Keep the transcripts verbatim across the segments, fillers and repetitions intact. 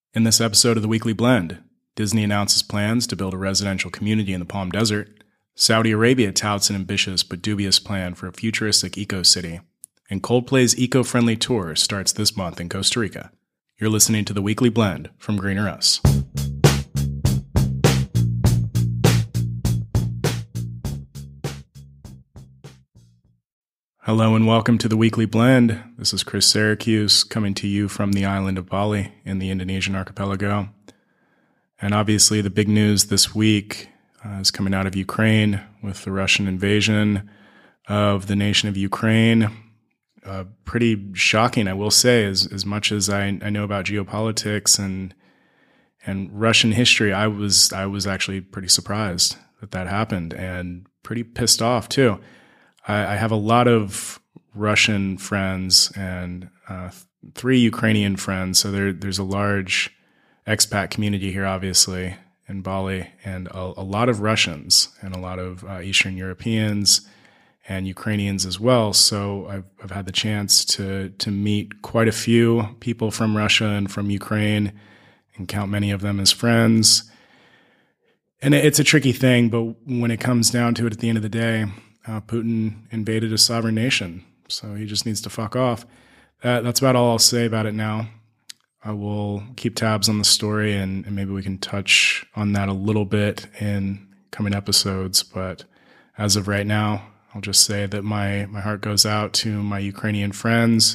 In this episode of the Weekly Blend, Disney announces plans to build a residential community in the Palm Desert, Saudi Arabia touts an ambitious but dubious plan for a futuristic eco-city, and Coldplay's eco-friendly tour starts this month in Costa Rica. You're listening to the Weekly Blend from Greener Us. Hello and welcome to the Weekly Blend. This is Chris Syracuse coming to you from the island of Bali in the Indonesian archipelago. And obviously the big news this week uh, is coming out of Ukraine with the Russian invasion of the nation of Ukraine. Uh, pretty shocking, I will say, as, as much as I, I know about geopolitics and and Russian history, I was I was actually pretty surprised that that happened and pretty pissed off too. I have a lot of Russian friends and uh, three Ukrainian friends. So there, there's a large expat community here, obviously, in Bali, and a, a lot of Russians and a lot of uh, Eastern Europeans and Ukrainians as well. So I've, I've had the chance to to meet quite a few people from Russia and from Ukraine and count many of them as friends. And it's a tricky thing, but when it comes down to it at the end of the day, Uh, Putin invaded a sovereign nation, so he just needs to fuck off. Uh, that's about all I'll say about it now. I will keep tabs on the story, and, and maybe we can touch on that a little bit in coming episodes. But as of right now, I'll just say that my, my heart goes out to my Ukrainian friends,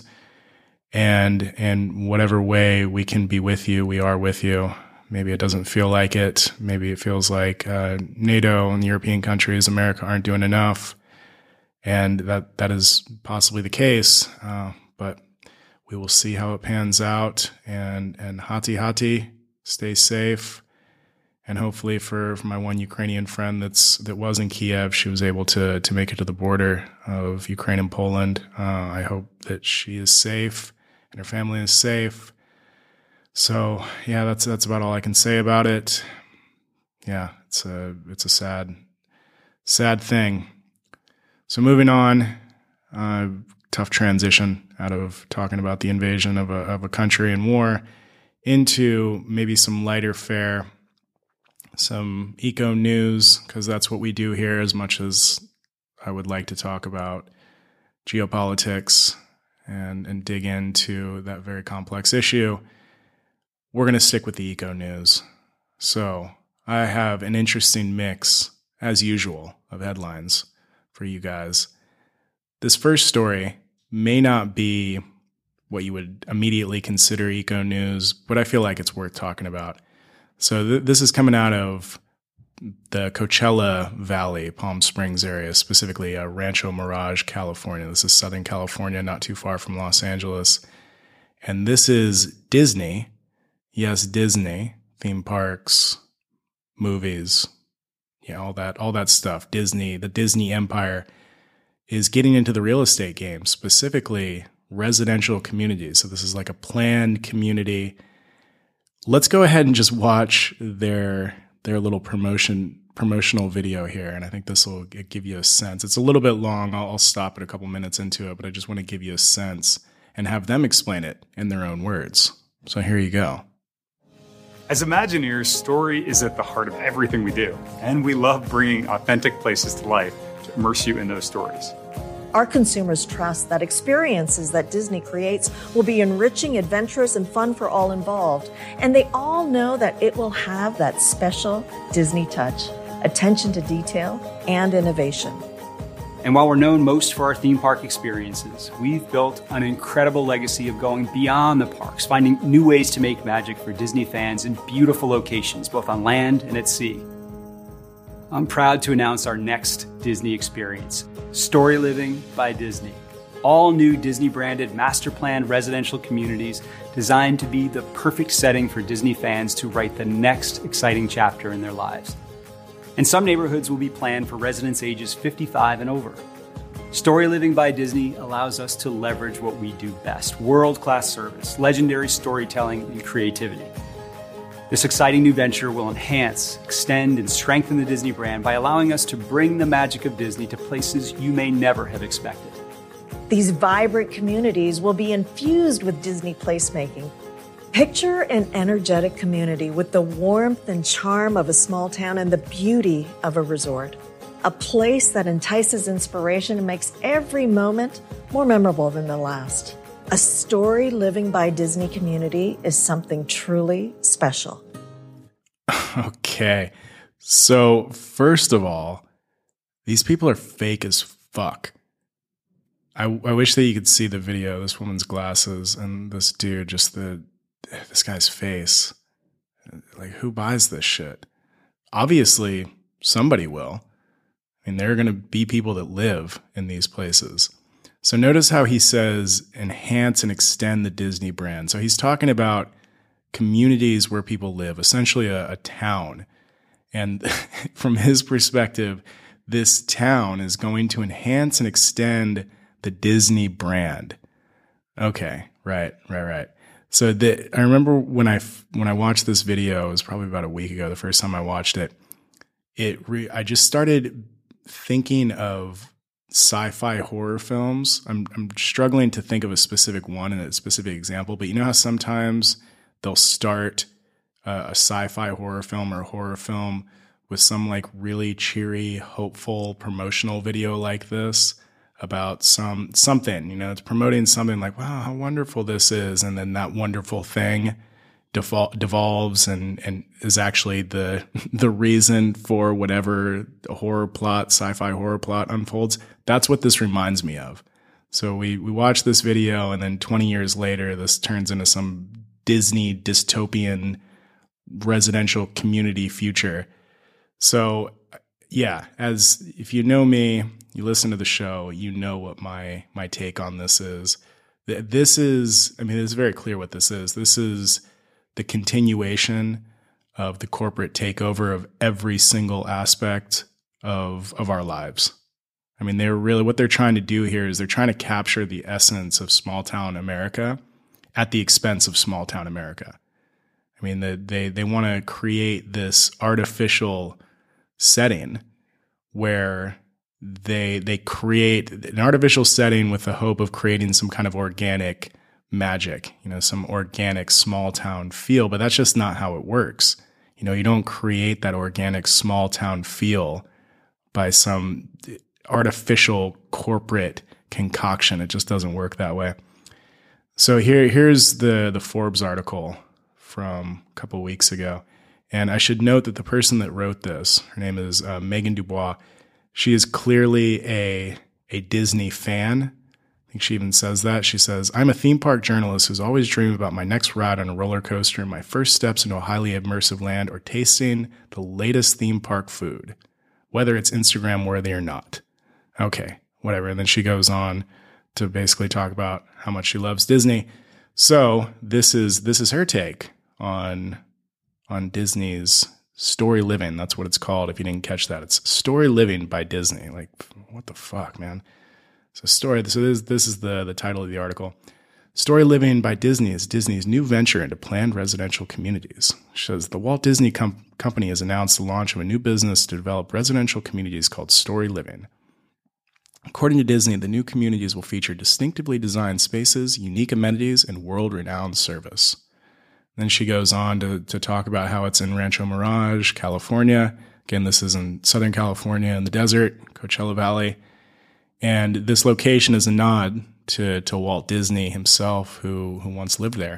and in whatever way we can be with you, we are with you. Maybe it doesn't feel like it. Maybe it feels like uh, NATO and the European countries, America, aren't doing enough. And that, that is possibly the case, uh, but we will see how it pans out. And and hati hati, stay safe, and hopefully for, for my one Ukrainian friend that's that was in Kiev, she was able to to make it to the border of Ukraine and Poland. Uh, I hope that she is safe and her family is safe. So yeah, that's that's about all I can say about it. Yeah, it's a it's a sad sad thing. So moving on, uh, tough transition out of talking about the invasion of a of a country and war into maybe some lighter fare, some eco news, because that's what we do here. As much as I would like to talk about geopolitics and and dig into that very complex issue, we're going to stick with the eco news. So I have an interesting mix, as usual, of headlines for you guys. This first story may not be what you would immediately consider eco news, but I feel like it's worth talking about. So th- this is coming out of the Coachella Valley, Palm Springs area, specifically uh, Rancho Mirage, California. This is Southern California, not too far from Los Angeles. And this is Disney. Yes, Disney, theme parks, movies, yeah, all that, all that stuff. Disney, the Disney empire is getting into the real estate game, specifically residential communities. So this is like a planned community. Let's go ahead and just watch their their little promotion promotional video here, and I think this will give you a sense. It's a little bit long. I'll, I'll stop at a couple minutes into it, but I just want to give you a sense and have them explain it in their own words. So here you go. As Imagineers, story is at the heart of everything we do, and we love bringing authentic places to life to immerse you in those stories. Our consumers trust that experiences that Disney creates will be enriching, adventurous, and fun for all involved. And they all know that it will have that special Disney touch, attention to detail, and innovation. And while we're known most for our theme park experiences, we've built an incredible legacy of going beyond the parks, finding new ways to make magic for Disney fans in beautiful locations, both on land and at sea. I'm proud to announce our next Disney experience, Story Living by Disney. All new Disney-branded master-planned residential communities designed to be the perfect setting for Disney fans to write the next exciting chapter in their lives. And some neighborhoods will be planned for residents ages fifty-five and over. Story Living by Disney allows us to leverage what we do best: world-class service, legendary storytelling, and creativity. This exciting new venture will enhance, extend, and strengthen the Disney brand by allowing us to bring the magic of Disney to places you may never have expected. These vibrant communities will be infused with Disney placemaking, Picture an energetic community with the warmth and charm of a small town and the beauty of a resort. A place that entices inspiration and makes every moment more memorable than the last. A story living by Disney community is something truly special. Okay. So, first of all, these people are fake as fuck. I, I wish that you could see the video, this woman's glasses and this dude, just the, this guy's face. Like, who buys this shit? Obviously, somebody will. I mean, there are going to be people that live in these places. So notice how he says enhance and extend the Disney brand. So he's talking about communities where people live, essentially a, a town. And from his perspective, this town is going to enhance and extend the Disney brand. Okay, right, right, right. So the, I remember when I when I watched this video, it was probably about a week ago, the first time I watched it, it re, I just started thinking of sci-fi horror films. I'm I'm struggling to think of a specific one and a specific example, but you know how sometimes they'll start uh, a sci-fi horror film or a horror film with some like really cheery, hopeful promotional video like this about some something, you know, it's promoting something like, wow, how wonderful this is. And then that wonderful thing devol- devolves and, and is actually the the reason for whatever horror plot, sci-fi horror plot unfolds. That's what this reminds me of. So we, we watch this video and then twenty years later, this turns into some Disney dystopian residential community future. So yeah, as if you know me, you listen to the show, you know what my my take on this is. This is, I mean, it's very clear what this is. This is the continuation of the corporate takeover of every single aspect of of our lives. I mean, they're really, what they're trying to do here is they're trying to capture the essence of small town America at the expense of small town America. I mean, the, they they want to create this artificial setting where they they create an artificial setting with the hope of creating some kind of organic magic, you know, some organic small town feel, but that's just not how it works. You know, you don't create that organic small town feel by some artificial corporate concoction. It just doesn't work that way. So here here's the the Forbes article from a couple of weeks ago. And I should note that the person that wrote this, her name is uh, Megan Dubois. She is clearly a a Disney fan. I think she even says that. She says, I'm a theme park journalist who's always dreamed about my next ride on a roller coaster, my first steps into a highly immersive land, or tasting the latest theme park food, whether it's Instagram worthy or not. Okay, whatever. And then she goes on to basically talk about how much she loves Disney. So this is this is her take on on Disney's Story Living. That's what it's called. If you didn't catch that, it's Story Living by Disney. Like, what the fuck, man? So story. So this this is the the title of the article. Story Living by Disney is Disney's new venture into planned residential communities. It says the Walt Disney Com- Company has announced the launch of a new business to develop residential communities called Story Living. According to Disney, the new communities will feature distinctively designed spaces, unique amenities, and world-renowned service. Then she goes on to, to talk about how it's in Rancho Mirage, California. Again, this is in Southern California in the desert, Coachella Valley. And this location is a nod to, to Walt Disney himself, who, who once lived there.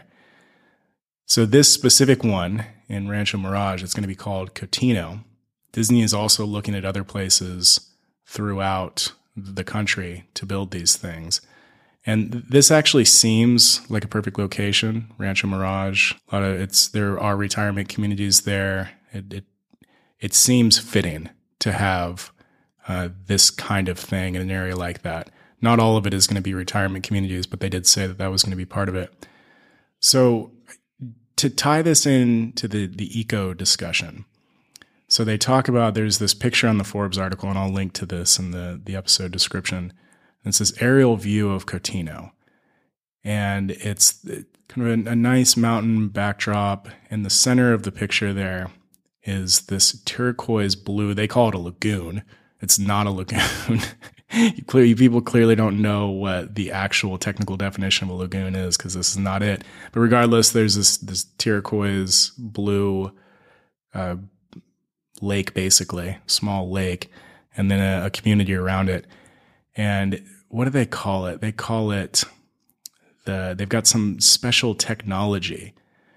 So this specific one in Rancho Mirage, it's going to be called Cotino. Disney is also looking at other places throughout the country to build these things. And this actually seems like a perfect location, Rancho Mirage. A lot of it's there are retirement communities there. It it, it seems fitting to have uh, this kind of thing in an area like that. Not all of it is going to be retirement communities, but they did say that that was going to be part of it. So to tie this into the the eco discussion, so they talk about, there's this picture on the Forbes article, and I'll link to this in the the episode description. It's this aerial view of Cotino, and it's kind of a, a nice mountain backdrop. In the center of the picture there is this turquoise blue. They call it a lagoon. It's not a lagoon. you clearly, people clearly don't know what the actual technical definition of a lagoon is, because this is not it. But regardless, there's this this turquoise blue uh, lake, basically, small lake, and then a, a community around it. And what do they call it? They call it the. They've got some special technology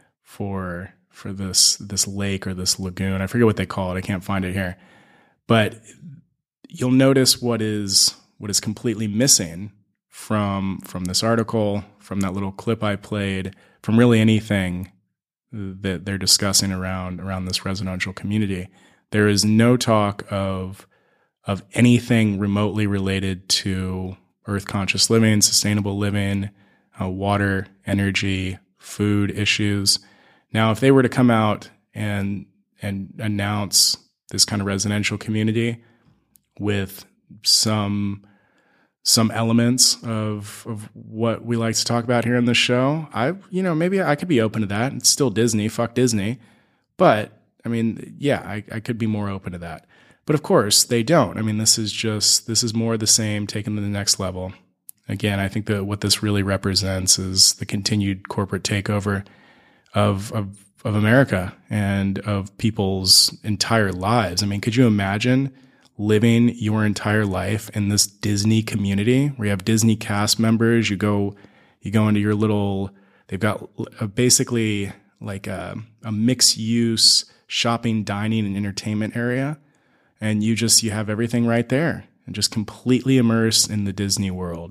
for for this this lake or this lagoon. I forget what they call it. I can't find it here. But you'll notice what is what is completely missing from from this article, from that little clip I played, from really anything that they're discussing around around this residential community. There is no talk of of anything remotely related to earth conscious living, sustainable living, uh, water, energy, food issues. Now, if they were to come out and and announce this kind of residential community with some some elements of of what we like to talk about here in the show, I you know maybe I could be open to that. It's still Disney, fuck Disney, but I mean, yeah, I, I could be more open to that. But of course, they don't. I mean, this is just this is more of the same, taken to the next level. Again, I think that what this really represents is the continued corporate takeover of of of America and of people's entire lives. I mean, could you imagine living your entire life in this Disney community where you have Disney cast members? You go, you go into your little. They've got basically like a, a mixed use shopping, dining, and entertainment area, and you just you have everything right there and just completely immersed in the Disney world.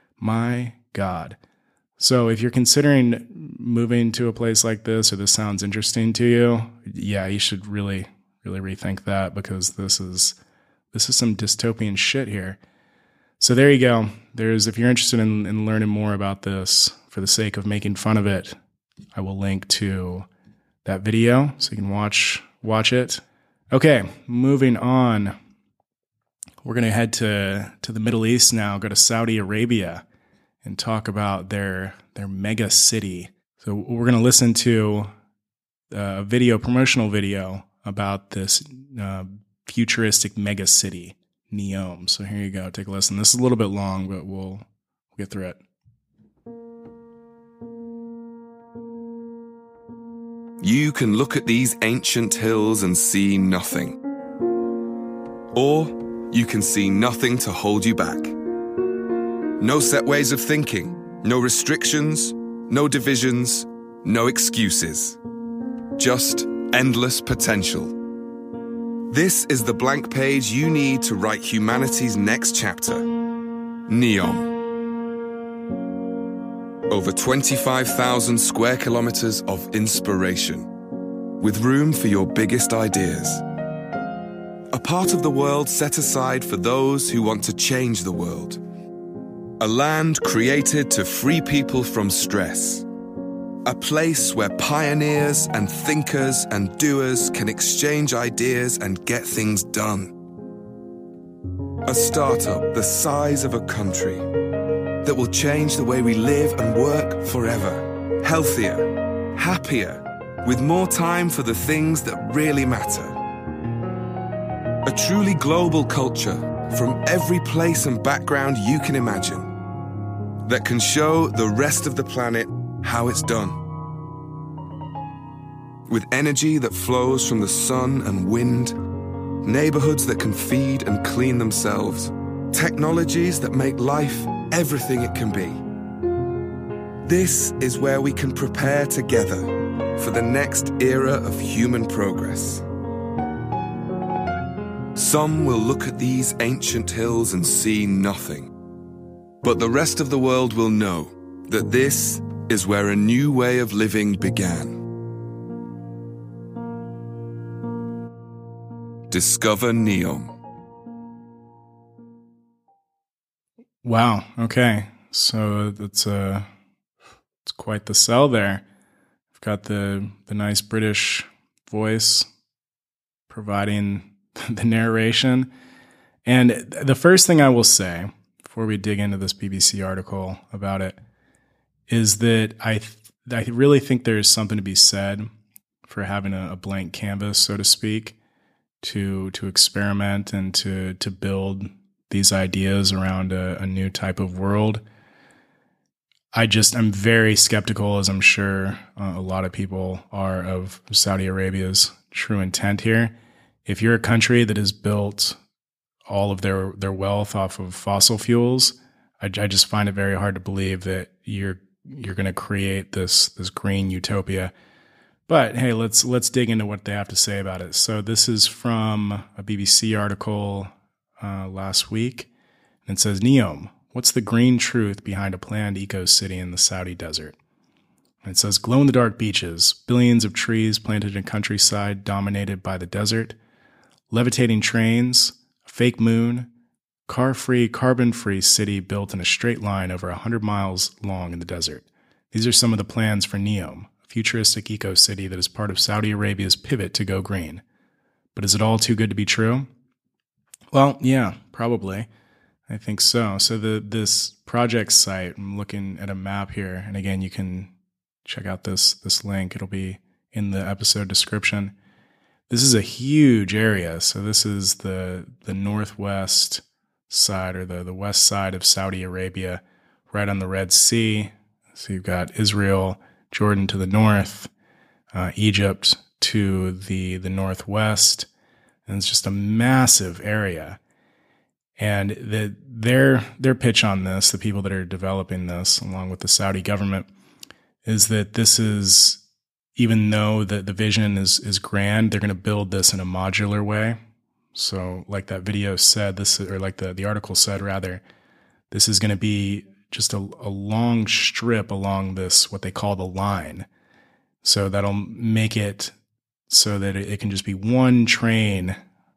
My God. So if you're considering moving to a place like this, or this sounds interesting to you, yeah, you should really, really rethink that, because this is this is some dystopian shit here. So there you go. There's if you're interested in, in learning more about this for the sake of making fun of it, I will link to that video so you can watch watch it. Okay, moving on. We're gonna head to to the Middle East now, go to Saudi Arabia, and talk about their their mega city. So we're going to listen to a video, promotional video about this uh, futuristic mega city, Neom. So here you go. Take a listen. This is a little bit long, but we'll, we'll get through it. You can look at these ancient hills and see nothing. Or you can see nothing to hold you back. No set ways of thinking, no restrictions, no divisions, no excuses. Just endless potential. This is the blank page you need to write humanity's next chapter. Neom. Over twenty-five thousand square kilometers of inspiration, with room for your biggest ideas. A part of the world set aside for those who want to change the world. A land created to free people from stress. A place where pioneers and thinkers and doers can exchange ideas and get things done. A startup the size of a country that will change the way we live and work forever. Healthier, happier, with more time for the things that really matter. A truly global culture from every place and background you can imagine, that can show the rest of the planet how it's done. With energy that flows from the sun and wind, neighborhoods that can feed and clean themselves, technologies that make life everything it can be. This is where we can prepare together for the next era of human progress. Some will look at these ancient hills and see nothing. But the rest of the world will know that this is where a new way of living began. Discover Neom. Wow. Okay. So that's uh, it's quite the sell there. I've got the the nice British voice providing the narration, and the first thing I will say before we dig into this B B C article about it is that I th- I really think there's something to be said for having a, a blank canvas, so to speak, to to experiment and to to build these ideas around a, a new type of world. I just, I'm very skeptical, as I'm sure uh, a lot of people are, of Saudi Arabia's true intent here. If you're a country that has built all of their, their wealth off of fossil fuels, I, I just find it very hard to believe that you're you're going to create this this green utopia. But hey, let's let's dig into what they have to say about it. So this is from a B B C article uh, last week, and it says, NEOM, what's the green truth behind a planned eco-city in the Saudi desert? And it says, glow-in-the-dark beaches, billions of trees planted in countryside dominated by the desert, levitating trains, a fake moon, car-free, carbon-free city built in a straight line over one hundred miles long in the desert. These are some of the plans for NEOM, a futuristic eco-city that is part of Saudi Arabia's pivot to go green. But is it all too good to be true? Well, yeah, probably. I think so. So the this project site, I'm looking at a map here, and again, you can check out this this link. It'll be in the episode description. This is a huge area. So this is the the northwest side, or the, the west side of Saudi Arabia, right on the Red Sea. So you've got Israel, Jordan to the north, uh, Egypt to the the northwest, and it's just a massive area. And the, their their pitch on this, the people that are developing this, along with the Saudi government, is that this is, even though the, the vision is is grand, they're going to build this in a modular way. So like that video said, this, or like the, the article said rather, this is going to be just a, a long strip along this, what they call the line. So that'll make it so that it, it can just be one train.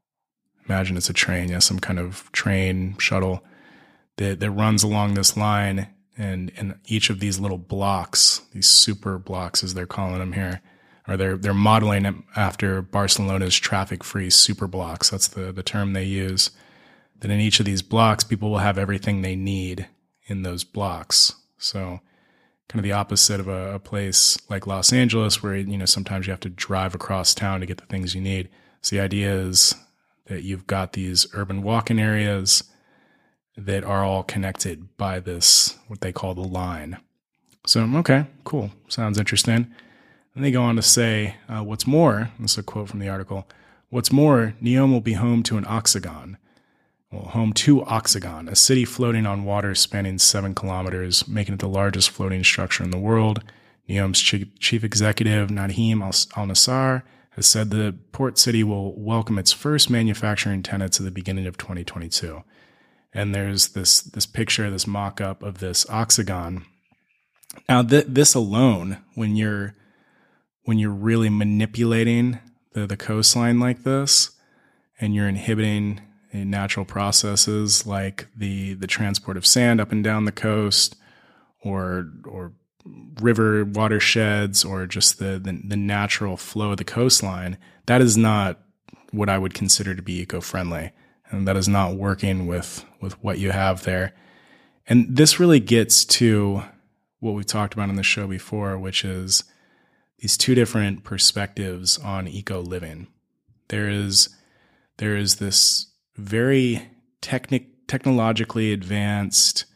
Imagine it's a train, yeah, some kind of train shuttle that, that runs along this line. And, and each of these little blocks, these super blocks as they're calling them here, or they're they're modeling it after Barcelona's traffic-free super blocks. That's the, the term they use. That in each of these blocks, people will have everything they need in those blocks. So kind of the opposite of a, a place like Los Angeles, where, you know, sometimes you have to drive across town to get the things you need. So the idea is that you've got these urban walk-in areas that are all connected by this, what they call the line. So, okay, cool. Sounds interesting. And they go on to say, uh, what's more, this is a quote from the article, what's more, NEOM will be home to an oxagon. Well, home to Oxagon, a city floating on water spanning seven kilometers, making it the largest floating structure in the world. NEOM's chief, chief executive, Nadim Al-Nassar, has said the port city will welcome its first manufacturing tenants at the beginning of twenty twenty-two. And there's this this picture, this mock-up of this oxagon. Now, th- this alone, when you're when you're really manipulating the, the coastline like this, and you're inhibiting natural processes like the the transport of sand up and down the coast, or or river watersheds, or just the, the the natural flow of the coastline, that is not what I would consider to be eco-friendly. And that is not working with, with what you have there. And this really gets to what we talked about on the show before, which is these two different perspectives on eco-living. There is, there is this very technic, technologically advanced,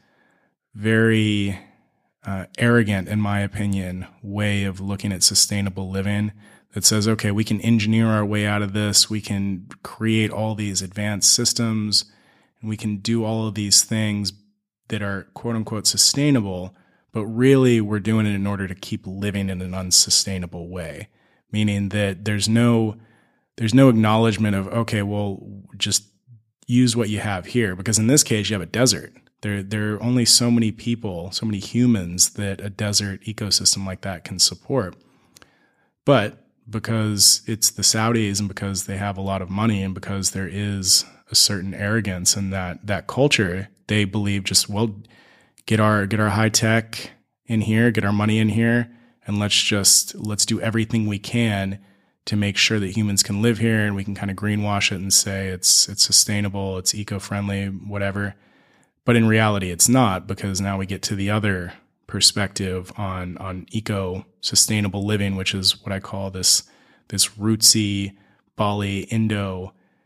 very uh, arrogant, in my opinion, way of looking at sustainable living that says, okay, we can engineer our way out of this. We can create all these advanced systems, and we can do all of these things that are quote unquote sustainable, but really we're doing it in order to keep living in an unsustainable way. Meaning that there's no, there's no acknowledgement of, okay, well, just use what you have here. Because in this case, you have a desert. There, there are only so many people, so many humans that a desert ecosystem like that can support. But because it's the Saudis, and because they have a lot of money, and because there is a certain arrogance in that that culture, they believe just, well, get our get our high tech in here, get our money in here, and let's just let's do everything we can to make sure that humans can live here, and we can kind of greenwash it and say it's it's sustainable, it's eco-friendly, whatever. But in reality, it's not, because now we get to the other perspective on on eco-sustainable living, which is what I call this this rootsy Bali Indo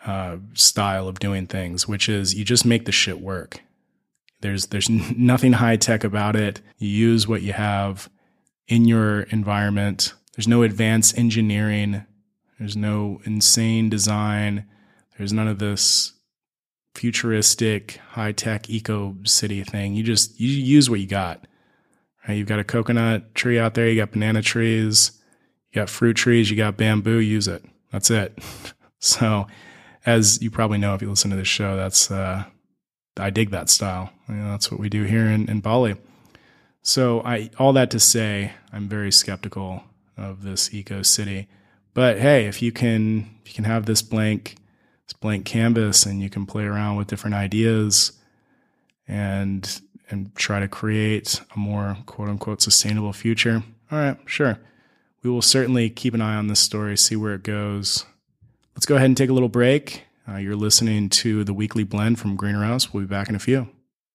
uh, style of doing things, which is you just make the shit work. There's there's nothing high tech about it. You use what you have in your environment. There's no advanced engineering. There's no insane design. There's none of this futuristic high tech eco city thing. You just you use what you got. Right? You've got a coconut tree out there. You got banana trees. You got fruit trees. You got bamboo. Use it. That's it. So, as you probably know if you listen to this show, that's uh, I dig that style. You know, that's what we do here in, in Bali. So I, all that to say, I'm very skeptical of this eco city. But hey, if you can, if you can have this blank, this blank canvas, and you can play around with different ideas, and and try to create a more quote unquote sustainable future. All right, sure. We will certainly keep an eye on this story, see where it goes. Let's go ahead and take a little break. Uh, you're listening to the Weekly Blend from Greener House. We'll be back in a few.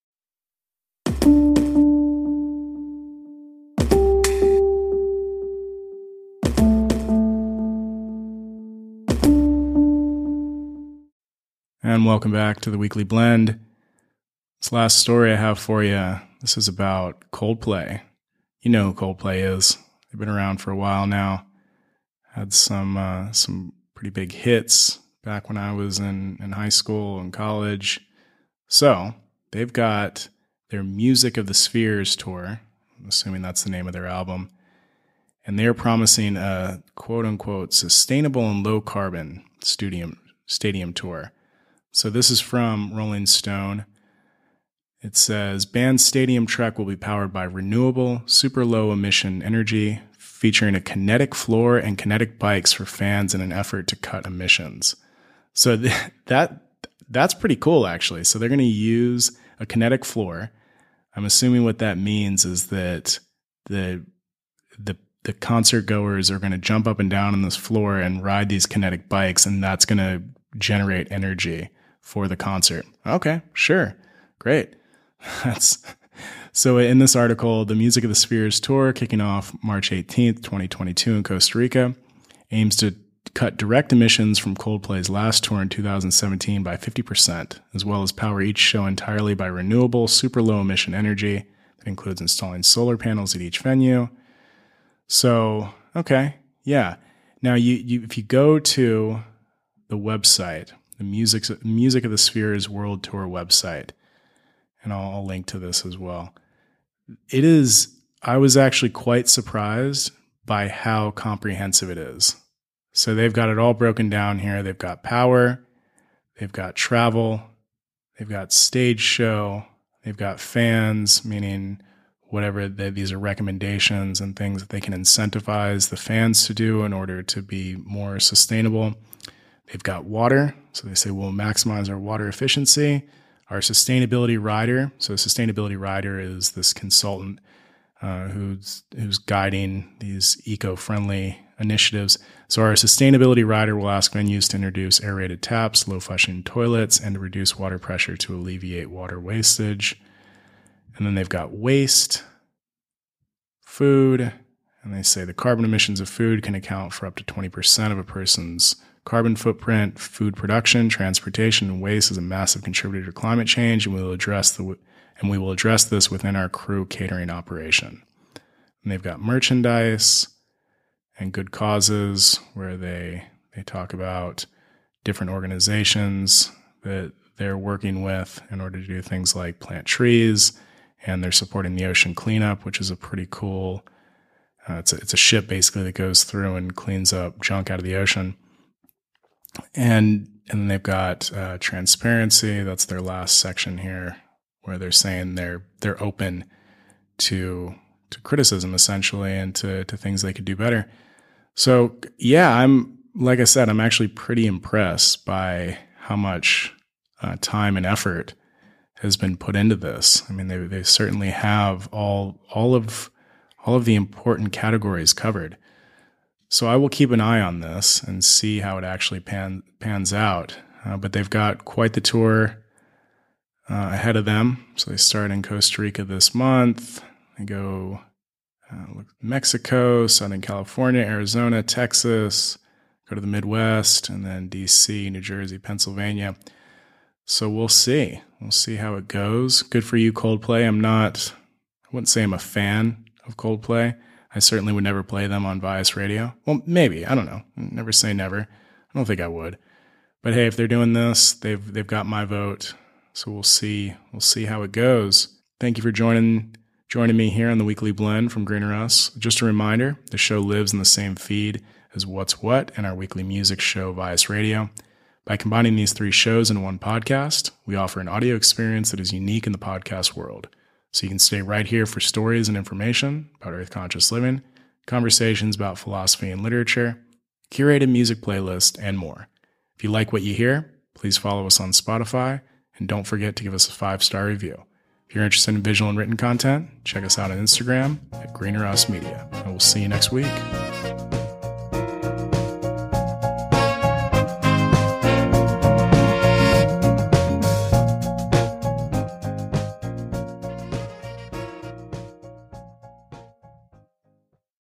And welcome back to the Weekly Blend. This last story I have for you, this is about Coldplay. You know who Coldplay is. They've been around for a while now. Had some uh, some pretty big hits back when I was in, in high school and college. So they've got their Music of the Spheres tour. I'm assuming that's the name of their album. And they're promising a quote-unquote sustainable and low-carbon stadium, stadium tour. So this is from Rolling Stone. It says, band's stadium trek will be powered by renewable, super low emission energy, featuring a kinetic floor and kinetic bikes for fans in an effort to cut emissions. So th- that that's pretty cool, actually. So they're going to use a kinetic floor. I'm assuming what that means is that the the the concert goers are going to jump up and down on this floor and ride these kinetic bikes, and that's going to generate energy for the concert. Okay, sure. Great. That's so in this article, the Music of the Spheres tour, kicking off March eighteenth, twenty twenty-two in Costa Rica, aims to cut direct emissions from Coldplay's last tour in two thousand seventeen by fifty percent, as well as power each show entirely by renewable, super low emission energy. That includes installing solar panels at each venue. So, okay, yeah. Now, you, you if you go to the website, the Music, Music of the Spheres World Tour website, and I'll, I'll link to this as well. It is, I was actually quite surprised by how comprehensive it is. So they've got it all broken down here. They've got power, they've got travel, they've got stage show, they've got fans, meaning whatever they, these are recommendations and things that they can incentivize the fans to do in order to be more sustainable. They've got water. So they say we'll maximize our water efficiency. Our sustainability rider. So a sustainability rider is this consultant uh, who's who's guiding these eco-friendly initiatives. So our sustainability rider will ask venues to introduce aerated taps, low flushing toilets, and to reduce water pressure to alleviate water wastage. And then they've got waste, food, and they say the carbon emissions of food can account for up to twenty percent of a person's carbon footprint. Food production, transportation, and waste is a massive contributor to climate change, and we will address the and we will address this within our crew catering operation. And they've got merchandise and good causes, where they they talk about different organizations that they're working with in order to do things like plant trees, and they're supporting the ocean cleanup, which is a pretty cool. Uh, it's a, it's a ship basically that goes through and cleans up junk out of the ocean. And and then they've got uh, transparency. That's their last section here, where they're saying they're they're open to to criticism essentially, and to to things they could do better. So yeah, I'm like I said, I'm actually pretty impressed by how much uh, time and effort has been put into this. I mean, they they certainly have all all of all of the important categories covered. So I will keep an eye on this and see how it actually pan, pans out. Uh, but they've got quite the tour uh, ahead of them. So they start in Costa Rica this month. They go uh, Mexico, Southern California, Arizona, Texas, go to the Midwest, and then D C, New Jersey, Pennsylvania. So we'll see. We'll see how it goes. Good for you, Coldplay. I'm not, I wouldn't say I'm a fan of Coldplay. I certainly would never play them on Vice Radio. Well, maybe. I don't know. Never say never. I don't think I would. But hey, if they're doing this, they've they've got my vote. So we'll see. We'll see how it goes. Thank you for joining joining me here on the Weekly Blend from Greener Us. Just a reminder, the show lives in the same feed as What's What and our weekly music show, Vice Radio. By combining these three shows into one podcast, we offer an audio experience that is unique in the podcast world. So you can stay right here for stories and information about Earth Conscious living, conversations about philosophy and literature, curated music playlists, and more. If you like what you hear, please follow us on Spotify, and don't forget to give us a five-star review. If you're interested in visual and written content, check us out on Instagram at Greener Us Media, and we'll see you next week.